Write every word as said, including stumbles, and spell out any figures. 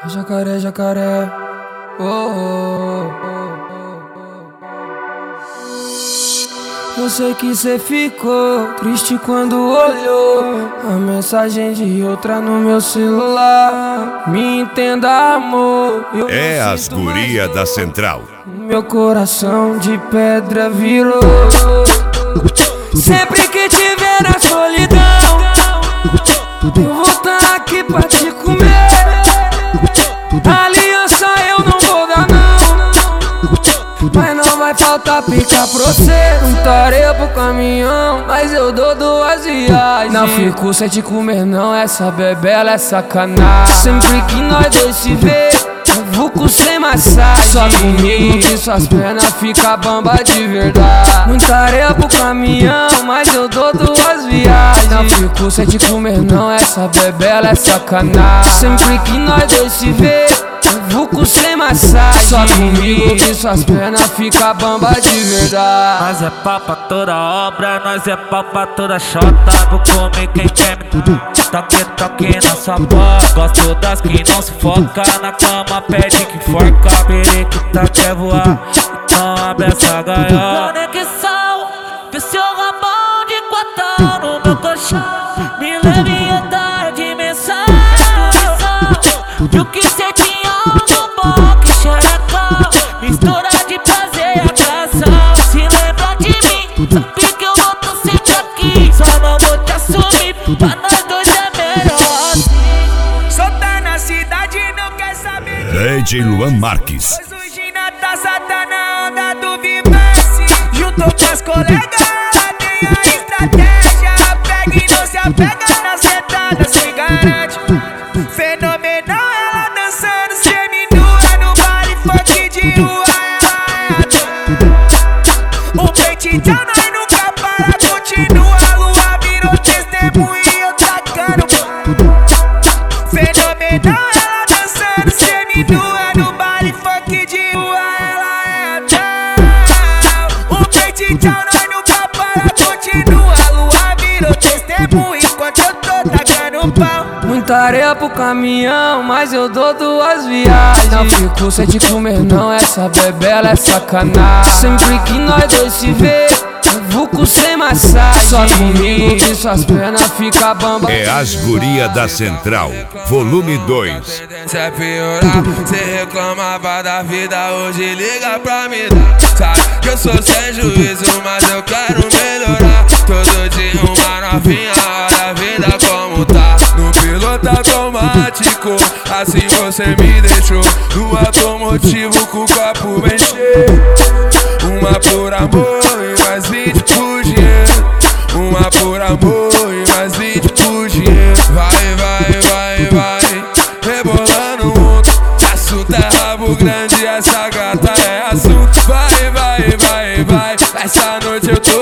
Jacaré, jacaré, oh, oh, oh, oh. Eu sei que cê ficou triste quando olhou a mensagem de outra no meu celular. Me entenda, amor, eu É as guria da Central. Meu coração de pedra virou. Sempre que tiver na solidão, eu vou tá aqui pra te comer. Aliança eu não vou dar não, mas não vai faltar pica pra você. Muita areia pro caminhão, mas eu dou duas viagens. Não fico sem te comer não, essa bebela é sacanagem. Sempre que nós dois se vê, eu vuco sem massagem. Só comigo que suas pernas fica bamba de verdade. Muita areia pro caminhão, mas eu dou duas viagens. Não fico sem te comer não, essa bebela é sacanagem. Sempre que nós dois se vê, eu vuco sem massagem. Só comigo que suas pernas fica bamba de verdade. Nós é pau pra toda obra, nós é pau pra toda chota. Vou comer quem quer me toque, toque na sua boca. Gosto das que não se foca, na cama pede que forca. Periquita quer voar, então abre essa gaiola. Conexão, vê seu rabão de quatão no meu colchão. Me leve em outra dimensão. Viu que cê tinha algo bom, que xerecão. Mistura de prazer e atração. Se lembra de mim, sabe que eu vou tô sempre aqui. Só não vou te assumir, pra nós dois é melhor assim. Só tá na cidade e não quer saber de D J Luan Marques. Pois o Gina tá tá na onda do Vivace. Juntou com as colegas, ela tem a estratégia. Pega e não se apega na sentada, se garante. Fenomenal, ela dançando seminua no baile funk de rua. O peitão nós nunca para, continua. A lua virou testemunha e eu tacando. Fenomenal, ela dançando seminua no baile funk de rua. Ela é a tal. O peitão nós nunca para, continua. A lua virou testemunha enquanto eu tô tacando pau. Muita areia pro caminhão, mas eu dou duas viagens. Não fico sem te comer não, essa bebela é sacanagem. Sempre que nós dois se vê, eu vuco sem massagem. Só comigo que suas pernas fica bamba. É as guria da Central, volume dois. Se é piorar, cê reclamava da vida, hoje liga pra me dar. Sabe que eu sou sem juízo, mas eu quero melhorar. Todo dia uma novinha, olha a vida como tá. No piloto automático, assim você me deixou. No automotivo com o copo bem cheio. Uma por amor e mais vinte por dinheiro. Uma por amor e mais vinte por dinheiro. Vai, vai, vai, vai, rebolando o mundo. Assunto é rabo grande, essa gata é assunto. Vai, vai, vai, vai, essa noite eu tô